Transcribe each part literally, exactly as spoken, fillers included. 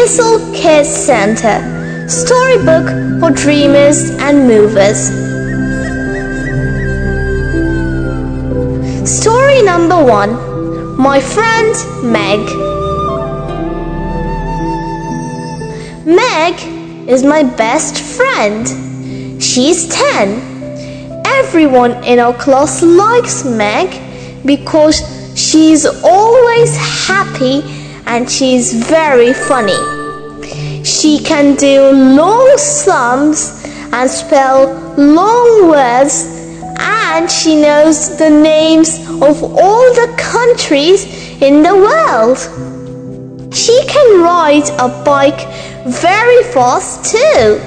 Pencil Kids Center, storybook for dreamers and movers. Story number one, My Friend Meg. Meg is my best friend. She's ten. Everyone in our class likes Meg because she's always happy and she's very funny. She can do long sums and spell long words, and she knows the names of all the countries in the world. She can ride a bike very fast too.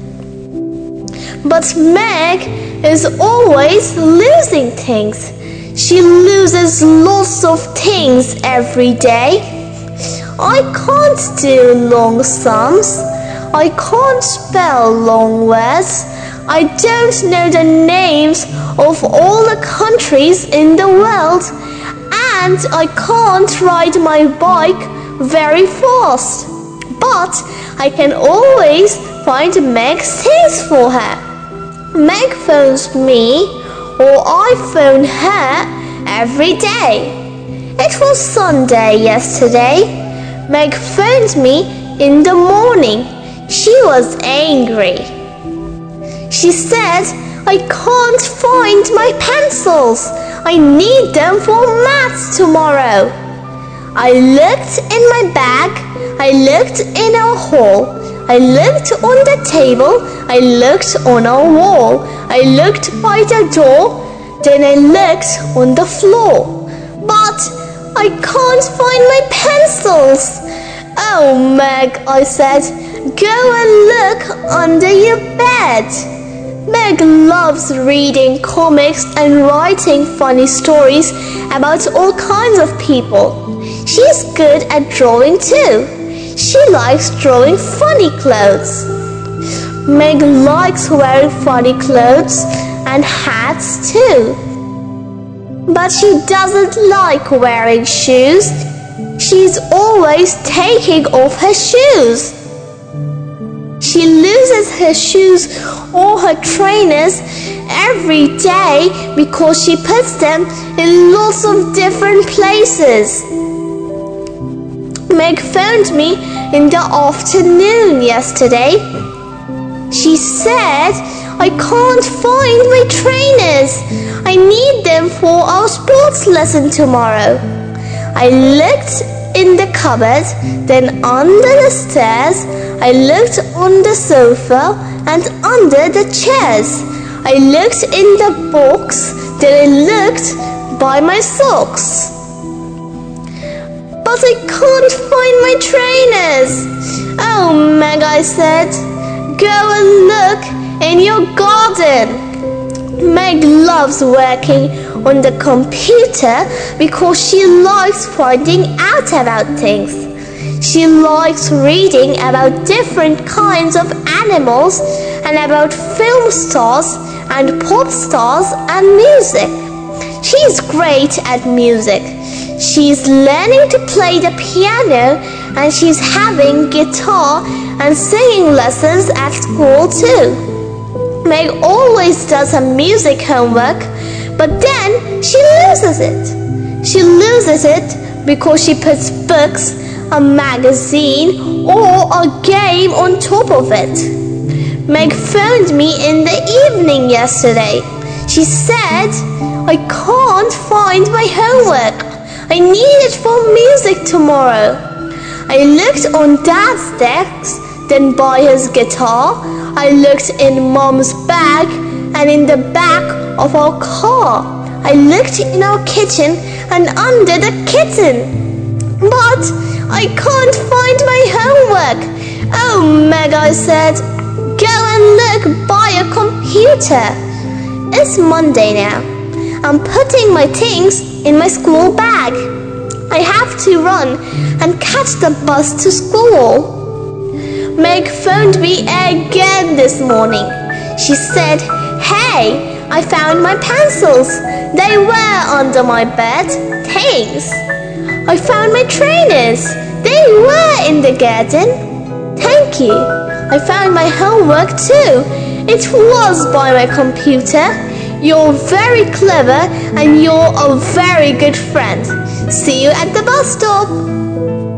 But Meg is always losing things. She loses lots of things every day. I can't do long sums. I can't spell long words. I don't know the names of all the countries in the world. And I can't ride my bike very fast. But I can always find Meg's things for her. Meg phones me, or I phone her every day. It was Sunday yesterday. Meg phoned me in the morning. She was angry. She said, I can't find my pencils. I need them for maths tomorrow. I looked in my bag. I looked in our hall. I looked on the table. I looked on our wall. I looked by the door. Then I looked on the floor. But I can't find my pencils. Oh, Meg, I said, go and look under your bed. Meg loves reading comics and writing funny stories about all kinds of people. She's good at drawing too. She likes drawing funny clothes. Meg likes wearing funny clothes and hats too. But she doesn't like wearing shoes. She's always taking off her shoes. She loses her shoes or her trainers every day because she puts them in lots of different places. Meg phoned me in the afternoon yesterday. She said, I can't find my trainers. I need them for our sports lesson tomorrow. I looked in the cupboard, then under the stairs. I looked on the sofa and under the chairs. I looked in the box, then I looked by my socks. But I can't find my trainers. Oh, Meg, I said, go and look in your garden. Meg loves working on the computer because she likes finding out about things. She likes reading about different kinds of animals and about film stars and pop stars and music. She's great at music. She's learning to play the piano and she's having guitar and singing lessons at school too. Meg always does her music homework, but then she loses it. She loses it because she puts books, a magazine, or a game on top of it. Meg phoned me in the evening yesterday. She said, I can't find my homework. I need it for music tomorrow. I looked on Dad's desk, then by his guitar. I looked in Mom's bag and in the back of our car. I looked in our kitchen and under the kitten. But I can't find my homework. Oh, Meg, I said, go and look by a computer. It's Monday now. I'm putting my things in my school bag. I have to run and catch the bus to school. Meg phoned me again this morning. She said, hey, I found my pencils. They were under my bed. Thanks. I found my trainers. They were in the garden. Thank you. I found my homework too. It was by my computer. You're very clever and you're a very good friend. See you at the bus stop.